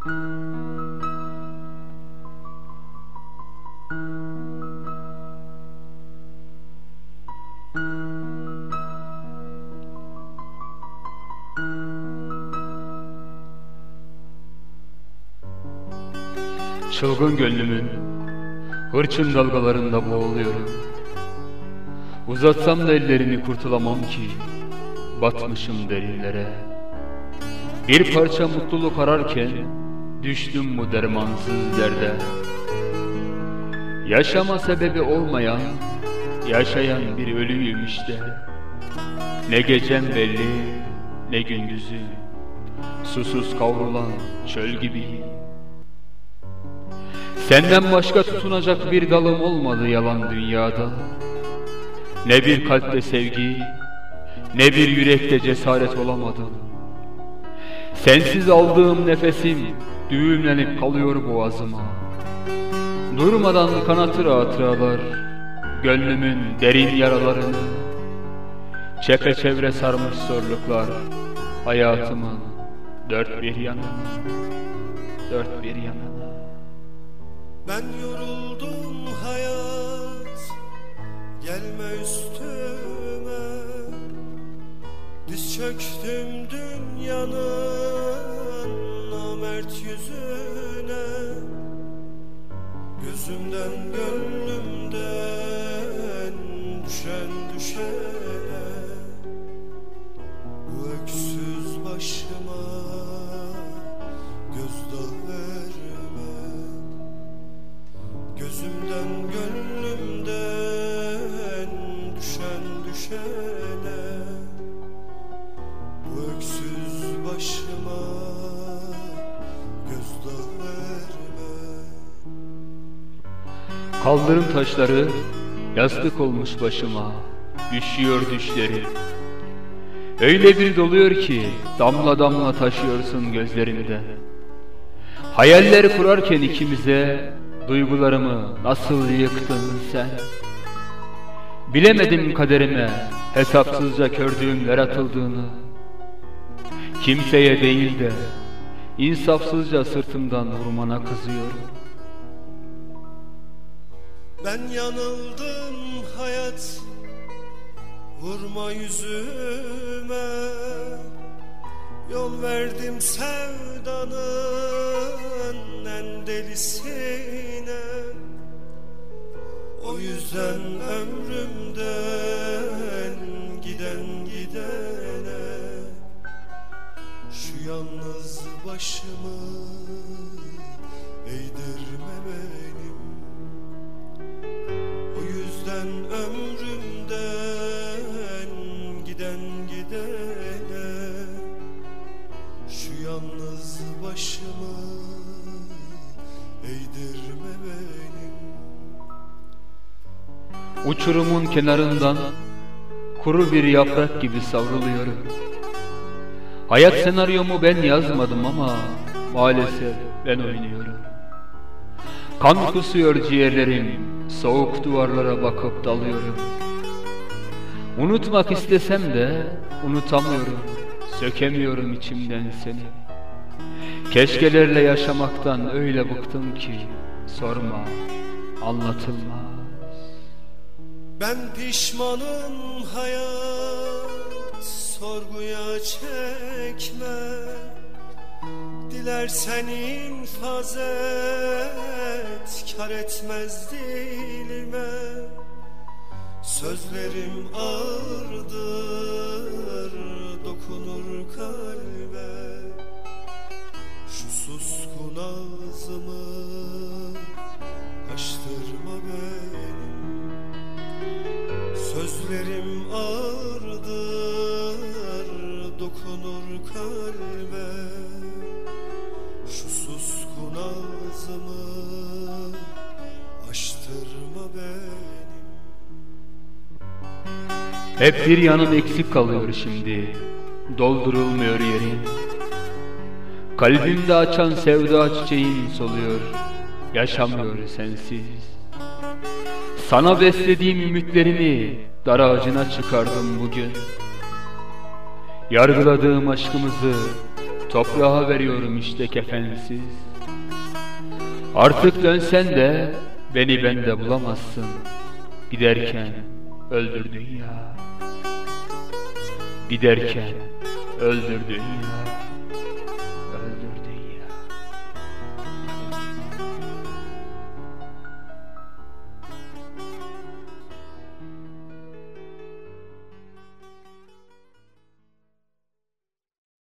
Çılgın gönlümün hırçın dalgalarında boğuluyorum. Uzatsam da ellerimi kurtulamam ki, batmışım derinlere. Bir parça mutluluk ararken düştüm bu dermansız derde. Yaşama sebebi olmayan, yaşayan bir ölüyüm işte. Ne gecem belli, ne gündüzüm, susuz kavrulan çöl gibiyim. Senden başka tutunacak bir dalım olmadı yalan dünyada. Ne bir kalpte sevgi, ne bir yürekte cesaret olamadım. Sensiz aldığım nefesim düğümlenip kalıyor boğazıma. Durmadan kanatır hatıralar gönlümün derin yaralarını. Çepeçevre sarmış zorluklar hayatımın dört bir yanını, dört bir yanını. Ben yoruldum hayat, gelme üstüme. Diz çöktüm dünyanın namert yüzüne. Gözümden gönlümden düşen düşene. Bu öksüz başıma gözdağı verme. Gözümden gönlümden düşen düşene. Bu öksüz başıma gözdağı verme. Kaldırım taşları yastık olmuş başıma, üşüyor düşlerim. Öyle bir doluyor ki damla damla taşıyorsun gözlerimde. Hayaller kurarken ikimize duygularımı nasıl yıktın sen? Bilemedim kaderime hesapsızca kör düğümler atıldığını. Kimseye değil de insafsızca sırtımdan vurmana kızıyorum. Ben yanıldım hayat, vurma yüzüme. Yol verdim sevdanın en delisine. O yüzden ömrümden giden gidene. Şu yalnız başımı eğdirme benim. O yüzden ömrümden giden gidene. Şu yalnız başımı eğdirme benim. Uçurumun kenarından kuru bir yaprak gibi savruluyorum. Hayat senaryomu ben yazmadım ama maalesef ben oynuyorum. Kan kusuyor ciğerlerim, soğuk duvarlara bakıp dalıyorum. Unutmak istesem de unutamıyorum, sökemiyorum içimden seni. Keşkelerle yaşamaktan öyle bıktım ki sorma, anlatılmaz. Ben pişmanım hayat, sorguya çekme. Dilersen infaz et, kar etmez dilime. Sözlerim ağırdır, dokunur kalbe. Şu suskun ağzımı açtırma benim. Sözlerim ağırdır, dokunur kalbe. Şu suskun ağzımı açtırma benim. Hep bir yanım eksik kalıyor şimdi, doldurulmuyor yerin. Kalbimde açan sevda çiçeğin soluyor, yaşamıyor sensiz. Sana beslediğim ümitlerimi dar ağacına çıkardım bugün. Yargıladığım aşkımızı toprağa veriyorum işte kefensiz. Artık dönsen de beni bende bulamazsın. Giderken öldürdün ya. Giderken öldürdün ya.